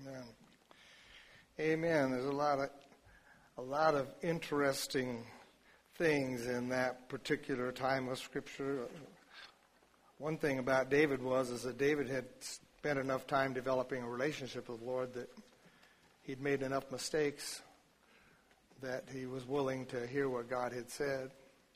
Amen. Amen. There's a lot of interesting things in that particular time of Scripture. One thing about David is that David had spent enough time developing a relationship with the Lord that he'd made enough mistakes that he was willing to hear what God had said.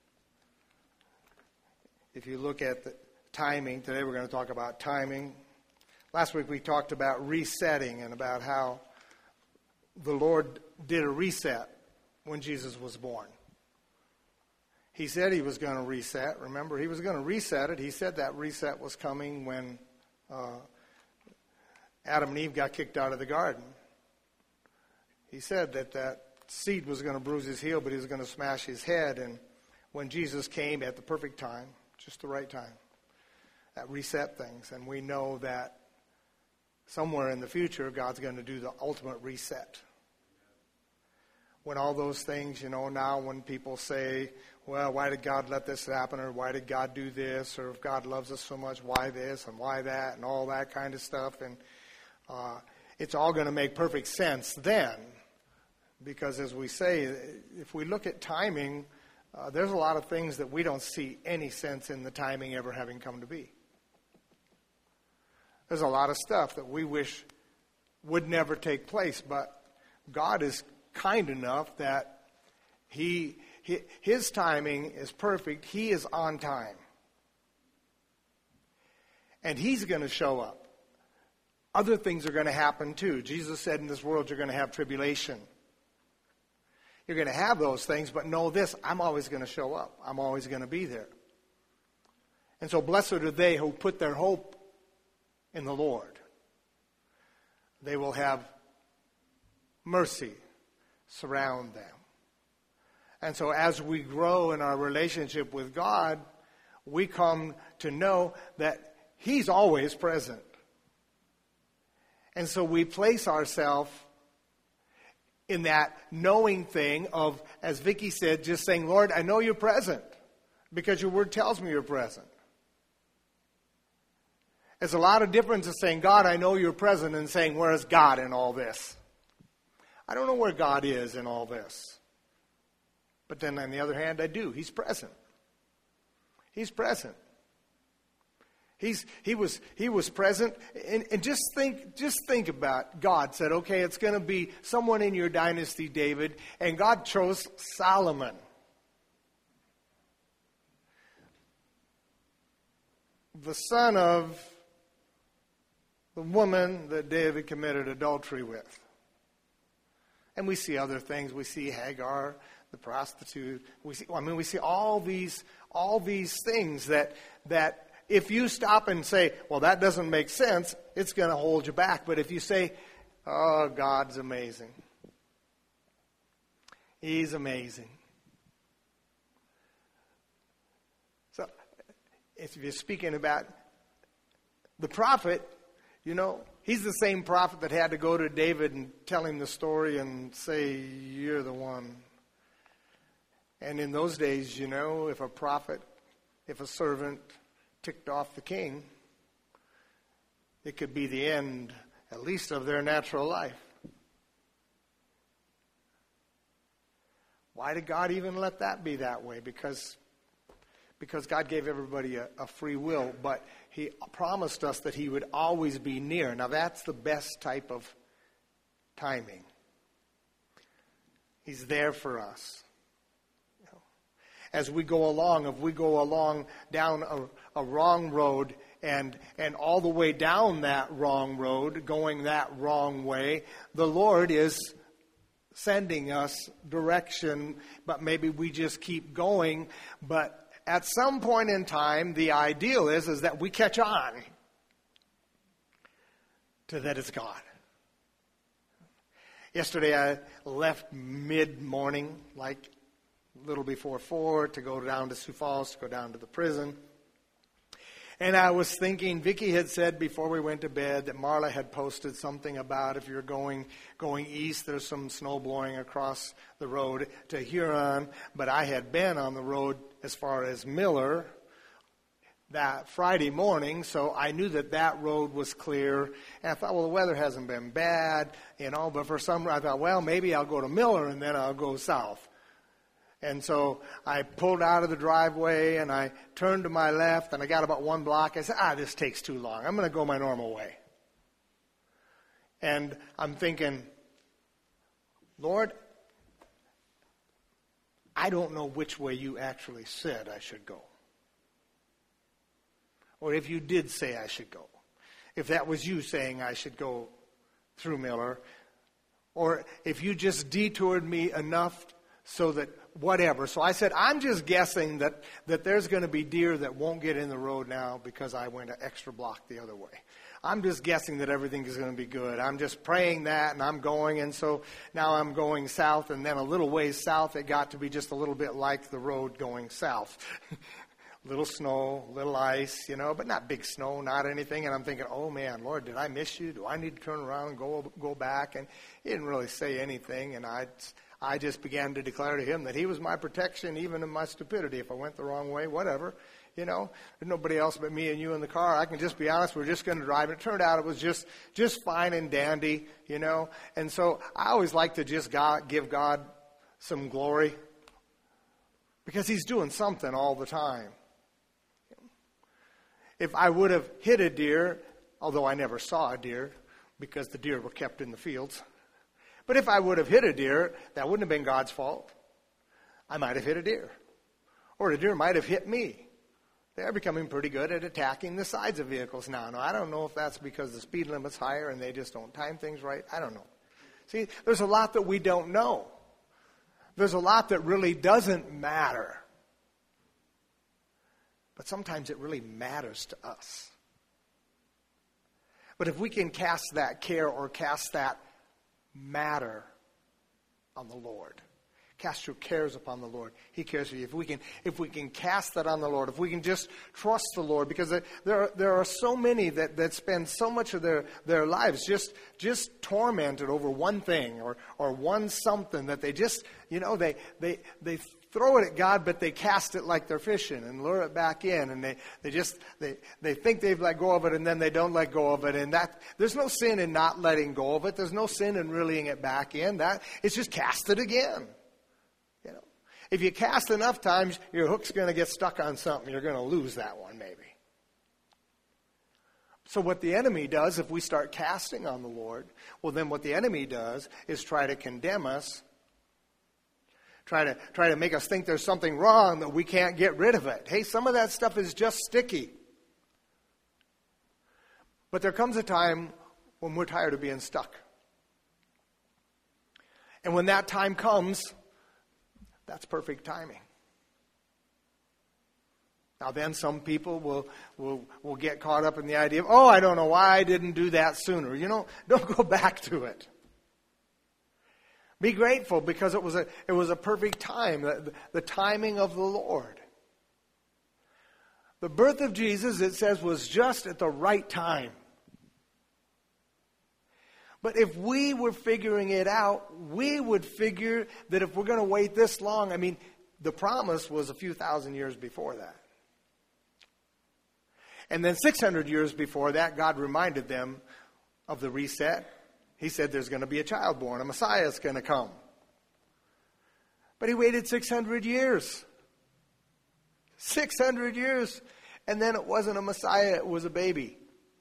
If you look at the timing, today we're going to talk about timing. Last week we talked about resetting and about how the Lord did a reset when Jesus was born. He said he was going to reset. Remember, he was going to reset it. He said that reset was coming when Adam and Eve got kicked out of the garden. He said that seed was going to bruise his heel, but he was going to smash his head. And when Jesus came at the perfect time, just the right time, that reset things. And we know that somewhere in the future, God's going to do the ultimate reset. When all those things, now when people say, well, why did God let this happen? Or why did God do this? Or if God loves us so much, why this and why that? And all that kind of stuff. And it's all going to make perfect sense then. Because as we say, if we look at timing, there's a lot of things that we don't see any sense in the timing ever having come to be. There's a lot of stuff that we wish would never take place, but God is kind enough that His timing is perfect. He is on time. And He's going to show up. Other things are going to happen too. Jesus said in this world you're going to have tribulation. You're going to have those things, but know this, I'm always going to show up. I'm always going to be there. And so blessed are they who put their hope in the Lord. They will have mercy surround them. And so as we grow in our relationship with God, we come to know that He's always present. And so we place ourselves in that knowing thing of, as Vicki said, just saying, Lord, I know you're present because your word tells me you're present. There's a lot of difference in saying, God, I know you're present, and saying, where is God in all this? I don't know where God is in all this. But then on the other hand, I do. He's present. He's present. He was present. And just think about God said, okay, it's going to be someone in your dynasty, David, and God chose Solomon. The son of the woman that David committed adultery with. And we see other things. We see Hagar, the prostitute. We see all these things that if you stop and say, well, that doesn't make sense, it's going to hold you back. But if you say, oh, God's amazing. He's amazing. So if you're speaking about the prophet, he's the same prophet that had to go to David and tell him the story and say, you're the one. And in those days, if a servant ticked off the king, it could be the end, at least of their natural life. Why did God even let that be that way? Because God gave everybody a free will, but He promised us that He would always be near. Now that's the best type of timing. He's there for us. As we go along, if we go along down a wrong road and all the way down that wrong road, going that wrong way, the Lord is sending us direction, but maybe we just keep going. But at some point in time, the ideal is that we catch on to that it's God. Yesterday I left mid-morning, like a little before 4, to go down to Sioux Falls, to go down to the prison. And I was thinking, Vicki had said before we went to bed that Marla had posted something about if you're going east, there's some snow blowing across the road to Huron. But I had been on the road as far as Miller, that Friday morning, so I knew that road was clear. And I thought, well, the weather hasn't been bad, but for some reason I thought, well, maybe I'll go to Miller and then I'll go south. And so I pulled out of the driveway and I turned to my left and I got about 1 block. I said, this takes too long. I'm going to go my normal way. And I'm thinking, Lord, I don't know which way you actually said I should go. Or if you did say I should go. If that was you saying I should go through Miller. Or if you just detoured me enough so that whatever. So I said, I'm just guessing that there's going to be deer that won't get in the road now because I went an extra block the other way. I'm just guessing that everything is going to be good. I'm just praying that, and I'm going. And so now I'm going south, and then a little ways south, it got to be just a little bit like the road going south. Little snow, little ice, but not big snow, not anything. And I'm thinking, oh, man, Lord, did I miss you? Do I need to turn around and go back? And he didn't really say anything. And I just began to declare to him that he was my protection, even in my stupidity. If I went the wrong way, whatever, there's nobody else but me and you in the car. I can just be honest, we're just going to drive. And it turned out it was just fine and dandy, And so I always like to just give God some glory because he's doing something all the time. If I would have hit a deer, although I never saw a deer because the deer were kept in the fields, but if I would have hit a deer, that wouldn't have been God's fault. I might have hit a deer. Or a deer might have hit me. They're becoming pretty good at attacking the sides of vehicles now. Now, I don't know if that's because the speed limit's higher and they just don't time things right. I don't know. See, there's a lot that we don't know. There's a lot that really doesn't matter. But sometimes it really matters to us. But if we can cast that care or cast that matter on the Lord, cast your cares upon the Lord, he cares for you. If we can cast that on the Lord, if we can just trust the Lord, because there are so many that spend so much of their lives just tormented over one thing or one something that they just, they throw it at God, but they cast it like they're fishing and lure it back in, and they think they've let go of it, and then they don't let go of it, and there's no sin in not letting go of it. There's no sin in reeling it back in. It's just cast it again. If you cast enough times, your hook's going to get stuck on something. You're going to lose that one, maybe. So what the enemy does, if we start casting on the Lord, well, then what the enemy does is try to condemn us, try to make us think there's something wrong, that we can't get rid of it. Hey, some of that stuff is just sticky. But there comes a time when we're tired of being stuck. And when that time comes, that's perfect timing. Now then, some people will get caught up in the idea of, I don't know why I didn't do that sooner. Don't go back to it. Be grateful because it was a perfect time, the timing of the Lord. The birth of Jesus, it says, was just at the right time. But if we were figuring it out, we would figure that if we're going to wait this long, the promise was a few thousand years before that. And then 600 years before that, God reminded them of the reset. He said there's going to be a child born, a Messiah is going to come. But he waited 600 years. 600 years. And then it wasn't a Messiah, it was a baby.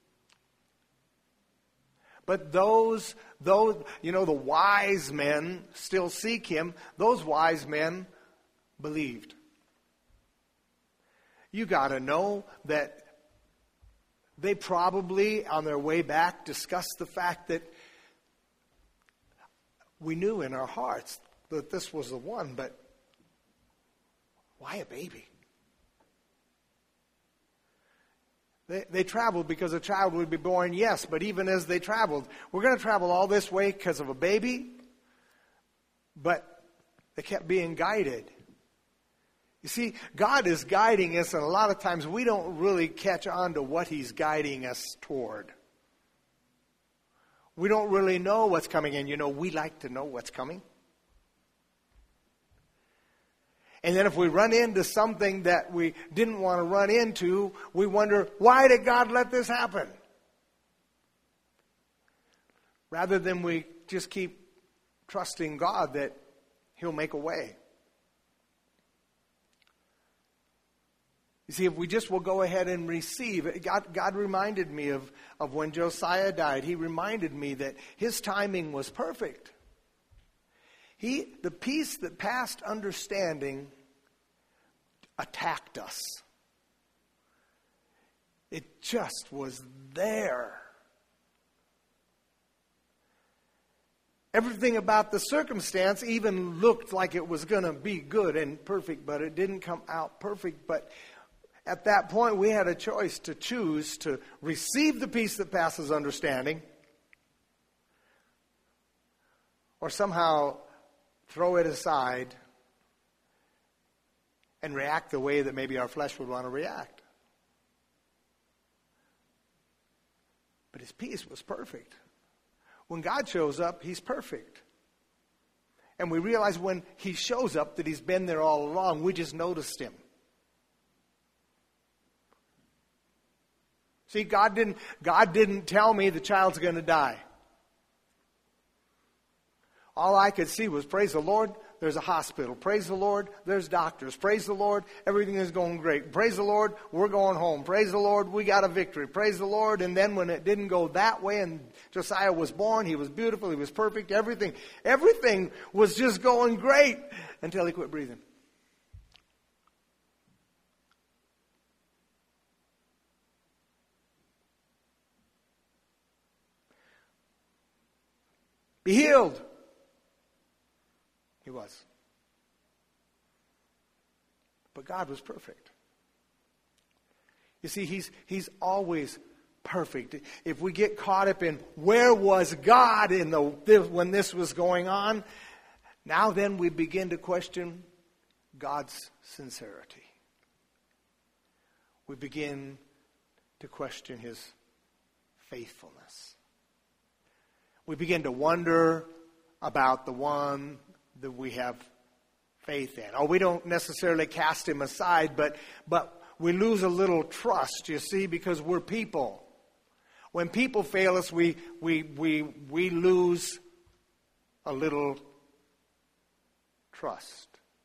But those, the wise men still seek him. Those wise men believed. You got to know that they probably, on their way back, discussed the fact that we knew in our hearts that this was the one, but why a baby? They traveled because a child would be born, yes, but even as they traveled, we're going to travel all this way because of a baby, but they kept being guided. You see, God is guiding us, and a lot of times we don't really catch on to what he's guiding us toward. We don't really know what's coming, and we like to know what's coming. And then if we run into something that we didn't want to run into, we wonder, why did God let this happen? Rather than we just keep trusting God that He'll make a way. You see, if we just will go ahead and receive, God reminded me of when Josiah died. He reminded me that his timing was perfect. The peace that passed understanding attacked us. It just was there. Everything about the circumstance even looked like it was going to be good and perfect, but it didn't come out perfect. But at that point, we had a choice to choose to receive the peace that passes understanding, or somehow throw it aside and react the way that maybe our flesh would want to react. But His peace was perfect. When God shows up, He's perfect. And we realize when He shows up that He's been there all along. We just noticed Him. See, God didn't tell me the child's going to die. All I could see was, praise the Lord, there's a hospital. Praise the Lord, there's doctors. Praise the Lord, everything is going great. Praise the Lord, we're going home. Praise the Lord, we got a victory. Praise the Lord. And then when it didn't go that way and Josiah was born, he was beautiful, he was perfect, everything was just going great until he quit breathing. Be healed. He was. But God was perfect. You see, He's always perfect. If we get caught up in where was God when this was going on, now then we begin to question God's sincerity. We begin to question His faithfulness. We begin to wonder about the one that we have faith in. Oh, we don't necessarily cast Him aside, but we lose a little trust, you see, because we're people. When people fail us, we lose a little trust.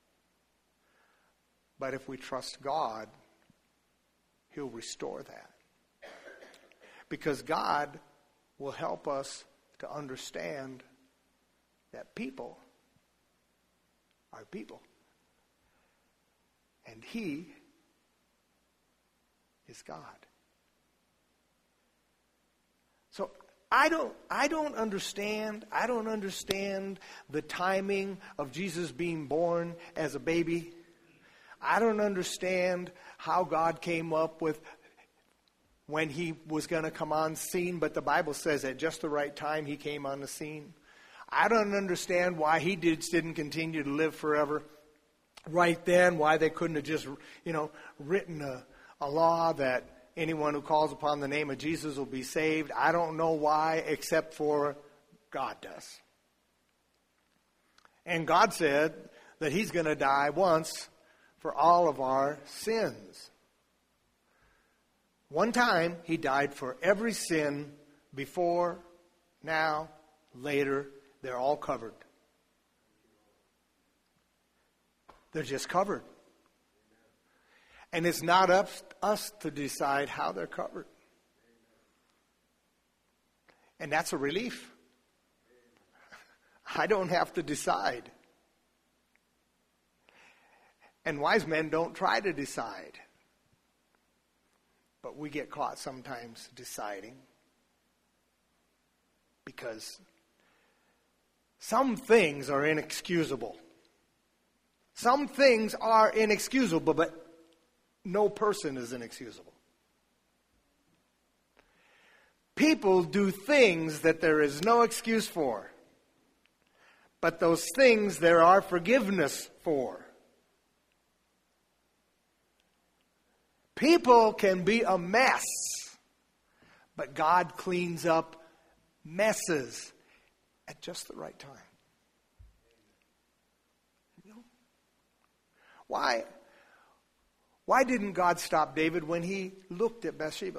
But if we trust God, He'll restore that. Because God will help us to understand that people are people. And He is God. So I don't understand the timing of Jesus being born as a baby. I don't understand how God came up with when He was going to come on scene, but the Bible says at just the right time He came on the scene. I don't understand why He didn't continue to live forever right then, why they couldn't have just, written a law that anyone who calls upon the name of Jesus will be saved. I don't know why, except for God does. And God said that He's going to die once for all of our sins. One time, He died for every sin before, now, later. They're all covered. They're just covered. And it's not up to us to decide how they're covered. And that's a relief. I don't have to decide. And wise men don't try to decide. But we get caught sometimes deciding. Because some things are inexcusable. Some things are inexcusable, but no person is inexcusable. People do things that there is no excuse for. But those things there are forgiveness for. People can be a mess, but God cleans up messes at just the right time. Why? Why didn't God stop David when he looked at Bathsheba?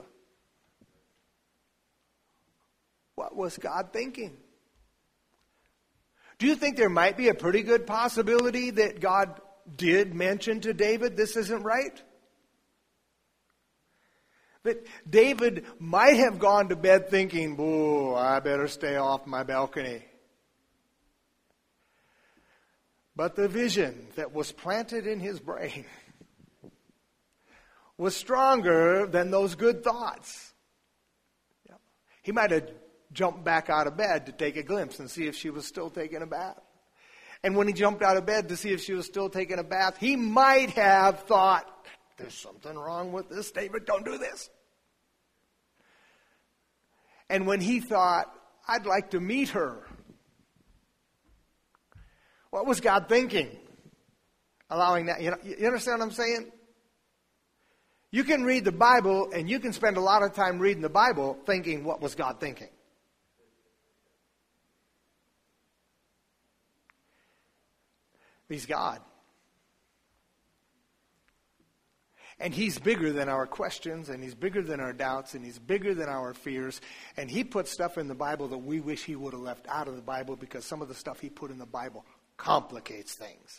What was God thinking? Do you think there might be a pretty good possibility that God did mention to David, this isn't right? That David might have gone to bed thinking, "Boo, I better stay off my balcony." But the vision that was planted in his brain was stronger than those good thoughts. He might have jumped back out of bed to take a glimpse and see if she was still taking a bath. And when he jumped out of bed to see if she was still taking a bath, he might have thought, "There's something wrong with this, David, don't do this." And when he thought, "I'd like to meet her," what was God thinking? Allowing that, you understand what I'm saying? You can read the Bible and you can spend a lot of time reading the Bible thinking, what was God thinking? He's God. And He's bigger than our questions, and He's bigger than our doubts, and He's bigger than our fears. And He put stuff in the Bible that we wish He would have left out of the Bible, because some of the stuff He put in the Bible complicates things.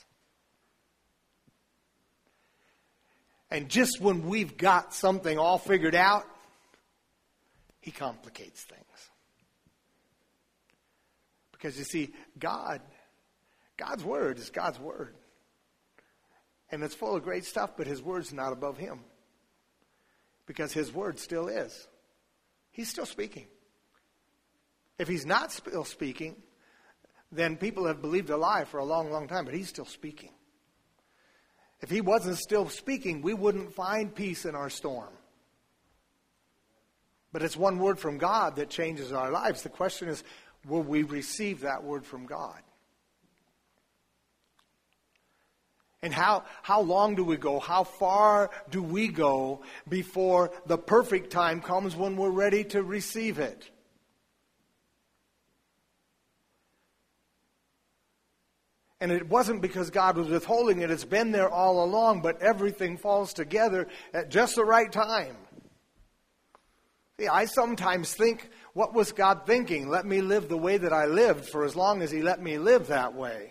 And just when we've got something all figured out, He complicates things. Because you see, God's Word is God's Word. And it's full of great stuff, but His Word's not above Him. Because His Word still is. He's still speaking. If He's not still speaking, then people have believed a lie for a long, long time, but He's still speaking. If He wasn't still speaking, we wouldn't find peace in our storm. But it's one word from God that changes our lives. The question is, will we receive that word from God? And how long do we go? How far do we go before the perfect time comes when we're ready to receive it? And it wasn't because God was withholding it. It's been there all along, but everything falls together at just the right time. See, I sometimes think, what was God thinking? Let me live the way that I lived for as long as He let me live that way.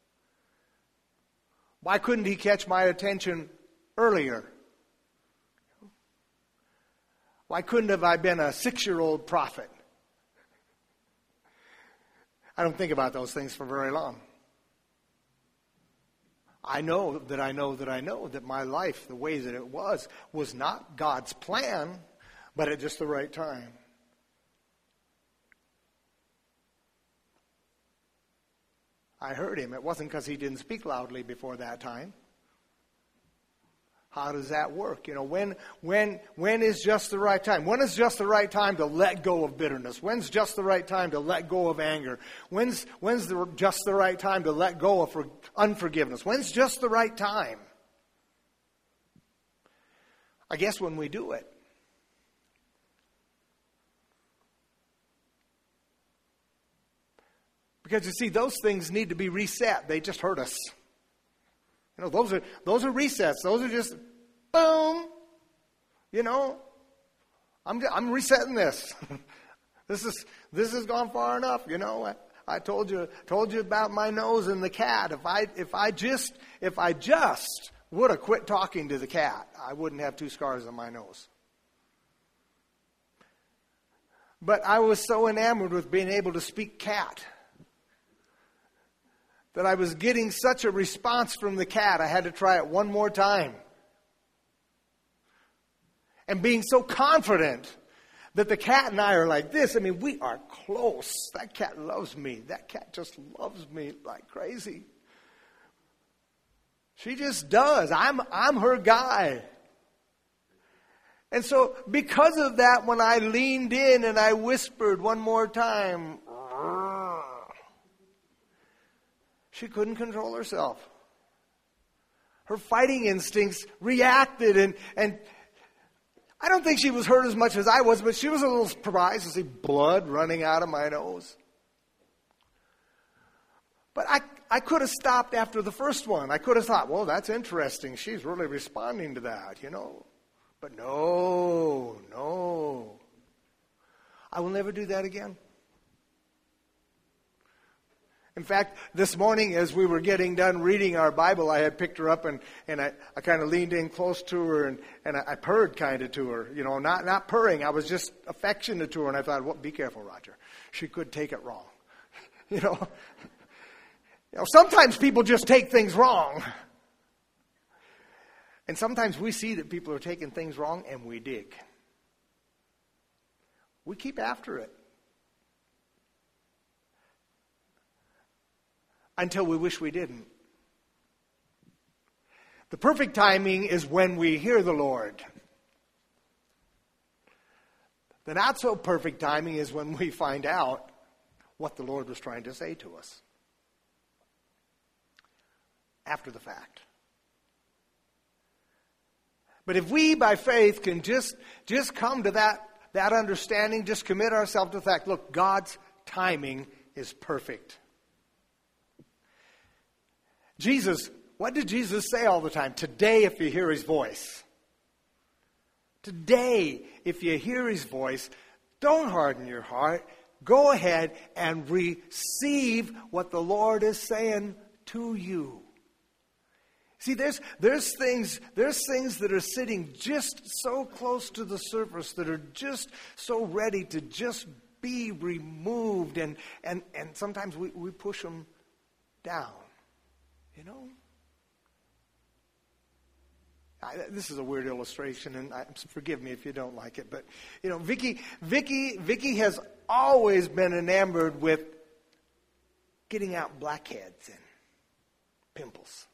Why couldn't He catch my attention earlier? Why couldn't have I been a 6-year-old prophet? I don't think about those things for very long. I know that my life, the way that it was not God's plan, but at just the right time. I heard Him. It wasn't because He didn't speak loudly before that time. How does that work? When is just the right time? When is just the right time to let go of bitterness? When's just the right time to let go of anger? When's just the right time to let go of unforgiveness? When's just the right time? I guess when we do it. Because you see, those things need to be reset. They just hurt us. Those are resets. Those are just boom. I'm resetting this. This has gone far enough. I told you about my nose and the cat. If I just would have quit talking to the cat, I wouldn't have 2 scars on my nose. But I was so enamored with being able to speak cat that I was getting such a response from the cat, I had to try it one more time. And being so confident that the cat and I are like this, we are close. That cat loves me. That cat just loves me like crazy. She just does. I'm her guy. And so because of that, when I leaned in and I whispered one more time, she couldn't control herself. Her fighting instincts reacted, and I don't think she was hurt as much as I was, but she was a little surprised to see blood running out of my nose. But I could have stopped after the first one. I could have thought, well, that's interesting. She's really responding to that, you know. But no. I will never do that again. In fact, this morning as we were getting done reading our Bible, I had picked her up and I kind of leaned in close to her and I purred kind of to her. You know, not purring. I was just affectionate to her. And I thought, well, be careful, Roger. She could take it wrong. You know, sometimes people just take things wrong. And sometimes we see that people are taking things wrong and we dig. We keep after it. Until we wish we didn't. The perfect timing is when we hear the Lord. The not so perfect timing is when we find out what the Lord was trying to say to us. After the fact. But if we, by faith, can just come to that understanding, just commit ourselves to the fact, look, God's timing is perfect. Jesus, what did Jesus say all the time? Today, if you hear his voice. Today, if you hear his voice, don't harden your heart. Go ahead and receive what the Lord is saying to you. See, there's things that are sitting just so close to the surface that are just so ready to just be removed, and sometimes we push them down. You know? This is a weird illustration, and forgive me if you don't like it, but you know, Vicky has always been enamored with getting out blackheads and pimples.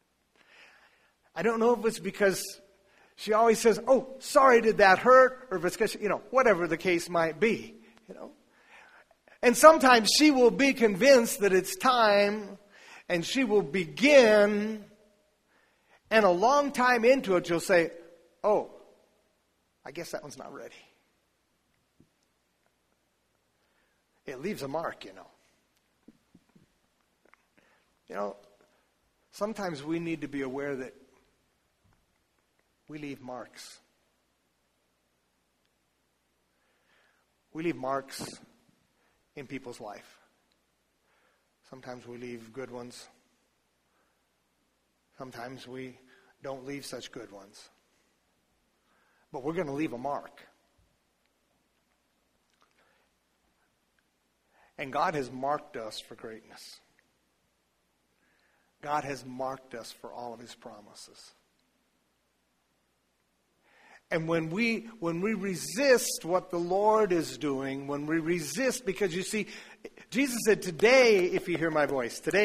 I don't know if it's because she always says, "Oh, sorry, did that hurt?" or if it's because, you know, whatever the case might be, you know. And sometimes she will be convinced that it's time. And she will begin, and a long time into it, she'll say, oh, I guess that one's not ready. It leaves a mark, you know. You know, sometimes we need to be aware that we leave marks. We leave marks in people's life. Sometimes we leave good ones. Sometimes we don't leave such good ones. But we're going to leave a mark. And God has marked us for greatness. God has marked us for all of his promises. And when we resist what the Lord is doing, when we resist, because you see, Jesus said, today, if you hear my voice. Today,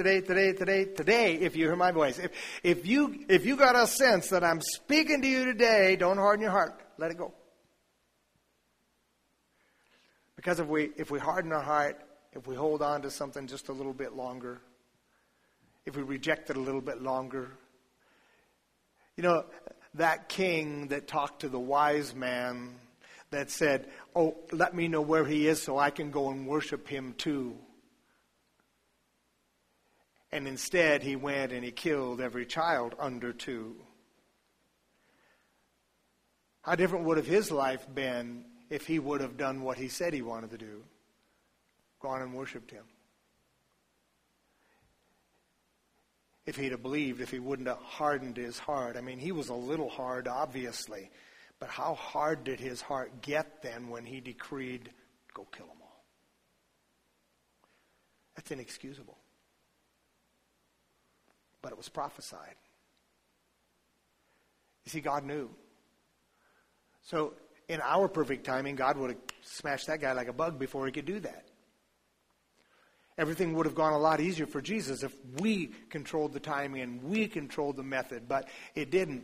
if you hear my voice. If you got a sense that I'm speaking to you today, don't harden your heart. Let it go. Because if we harden our heart, if we hold on to something just a little bit longer, if we reject it a little bit longer, you know, that king that talked to the wise man that said, oh, let me know where he is so I can go and worship him too. And instead he went and he killed every child under 2. How different would have his life been if he would have done what he said he wanted to do? Gone and worshiped him. If he'd have believed, if he wouldn't have hardened his heart. I mean, he was a little hard, obviously. But how hard did his heart get then when he decreed, go kill them all? That's inexcusable. But it was prophesied. You see, God knew. So, in our perfect timing, God would have smashed that guy like a bug before he could do that. Everything would have gone a lot easier for Jesus if we controlled the timing and we controlled the method, but it didn't.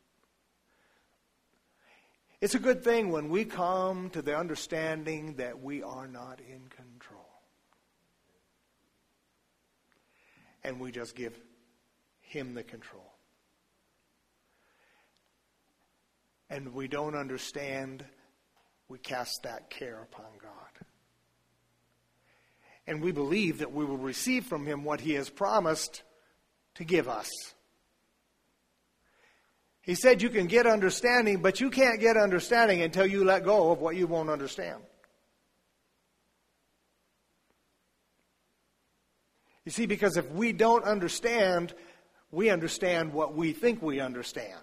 It's a good thing when we come to the understanding that we are not in control. And we just give him the control. And we don't understand, we cast that care upon God. And we believe that we will receive from him what he has promised to give us. He said you can get understanding, but you can't get understanding until you let go of what you won't understand. You see, because if we don't understand, we understand what we think we understand.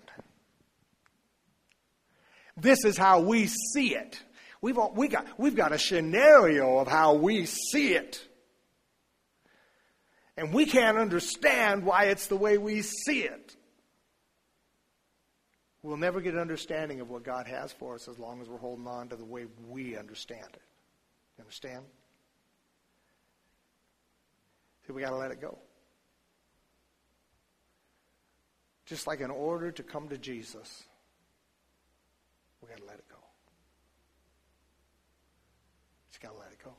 This is how we see it. We've got a scenario of how we see it. And we can't understand why it's the way we see it. We'll never get understanding of what God has for us as long as we're holding on to the way we understand it. You understand? See, we got to let it go. Just like in order to come to Jesus, we got to let it go. Just got to let it go.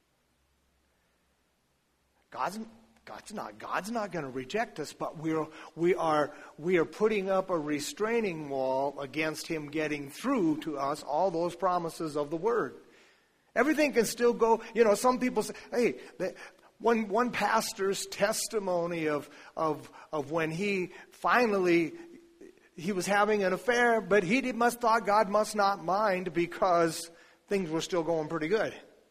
God's not going to reject us, but we are putting up a restraining wall against him getting through to us all those promises of the Word. Everything can still go. You know, some people say, hey, one pastor's testimony of when he was having an affair, but he must thought God must not mind because things were still going pretty good.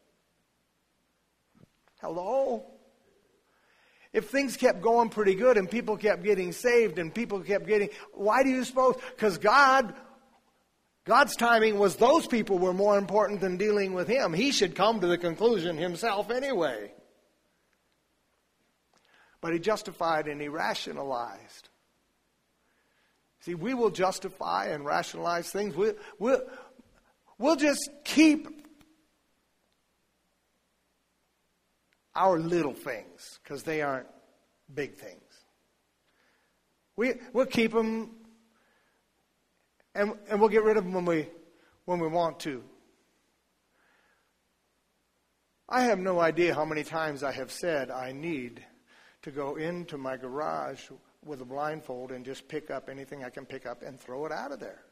Hello? If things kept going pretty good and people kept getting saved and people kept getting, why do you suppose? Because God's timing was those people were more important than dealing with him. He should come to the conclusion himself anyway. But he justified and he rationalized. See, we will justify and rationalize things. We'll just keep our little things because they aren't big things. We'll keep them and we'll get rid of them when we want to. I have no idea how many times I have said I need to go into my garage with a blindfold and just pick up anything I can pick up and throw it out of there.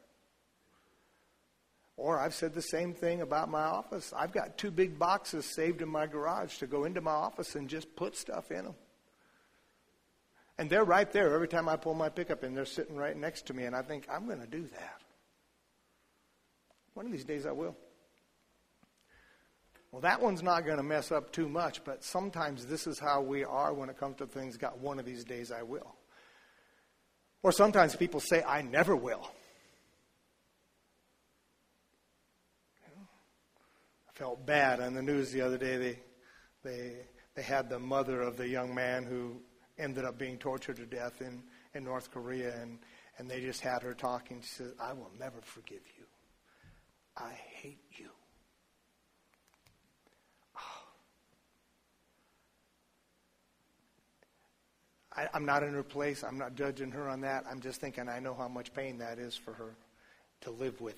Or I've said the same thing about my office. I've got 2 big boxes saved in my garage to go into my office and just put stuff in them. And they're right there every time I pull my pickup in. They're sitting right next to me, and I think, I'm going to do that. One of these days I will. Well, that one's not going to mess up too much, but sometimes this is how we are when it comes to things. God, one of these days I will. Or sometimes people say, I never will. I felt bad on the news the other day. They had the mother of the young man who ended up being tortured to death in North Korea, and they just had her talking. She said, I will never forgive you. I hate you. I'm not in her place. I'm not judging her on that. I'm just thinking I know how much pain that is for her to live with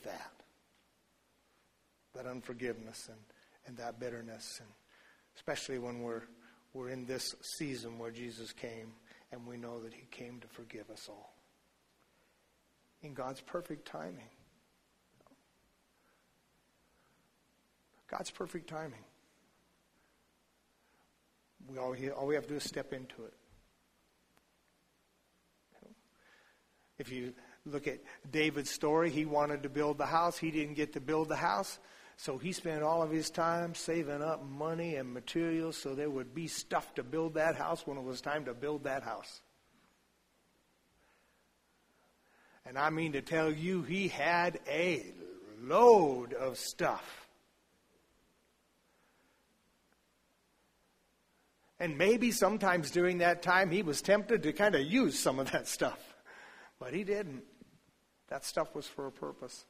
that unforgiveness and that bitterness, and especially when we're in this season where Jesus came and we know that he came to forgive us all in God's perfect timing. God's perfect timing. All we have to do is step into it. If you look at David's story, he wanted to build the house. He didn't get to build the house. So he spent all of his time saving up money and materials so there would be stuff to build that house when it was time to build that house. And I mean to tell you, he had a load of stuff. And maybe sometimes during that time he was tempted to kind of use some of that stuff. But he didn't. That stuff was for a purpose.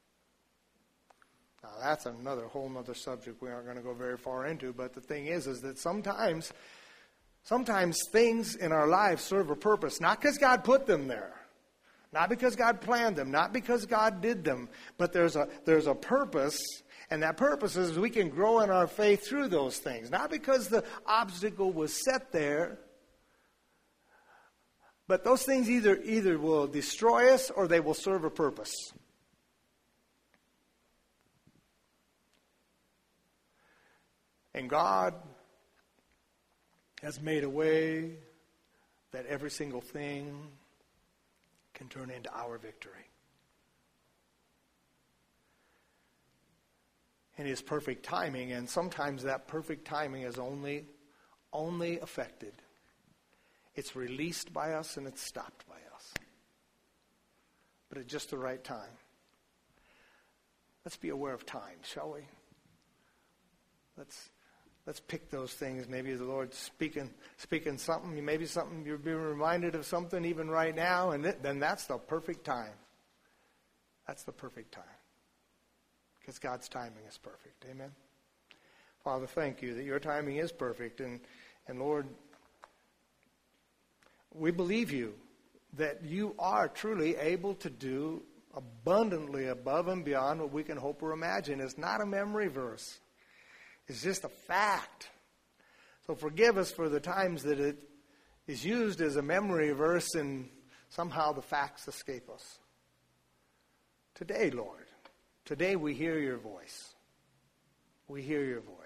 Now that's whole nother subject we aren't going to go very far into. But the thing is that sometimes things in our lives serve a purpose. Not because God put them there. Not because God planned them. Not because God did them. But there's a purpose. And that purpose is we can grow in our faith through those things. Not because the obstacle was set there. But those things either will destroy us or they will serve a purpose. And God has made a way that every single thing can turn into our victory. In His perfect timing, and sometimes that perfect timing is only affected. It's released by us and it's stopped by us. But at just the right time. Let's be aware of time, shall we? Let's pick those things. Maybe the Lord's speaking something. Maybe something you're being reminded of something even right now, and then that's the perfect time. That's the perfect time. Because God's timing is perfect. Amen? Father, thank you that your timing is perfect. And Lord, we believe you that you are truly able to do abundantly above and beyond what we can hope or imagine. It's not a memory verse. It's just a fact. So forgive us for the times that it is used as a memory verse and somehow the facts escape us. Today, Lord, today we hear your voice. We hear your voice.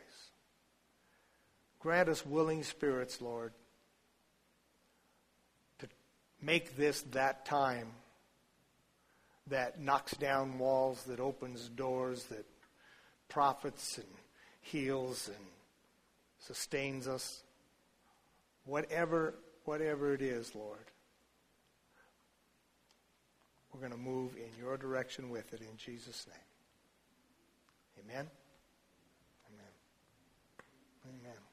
Grant us willing spirits, Lord, to make this that time that knocks down walls, that opens doors, that profits and heals and sustains us. Whatever it is, Lord, we're going to move in your direction with it in Jesus' name. Amen? Amen. Amen.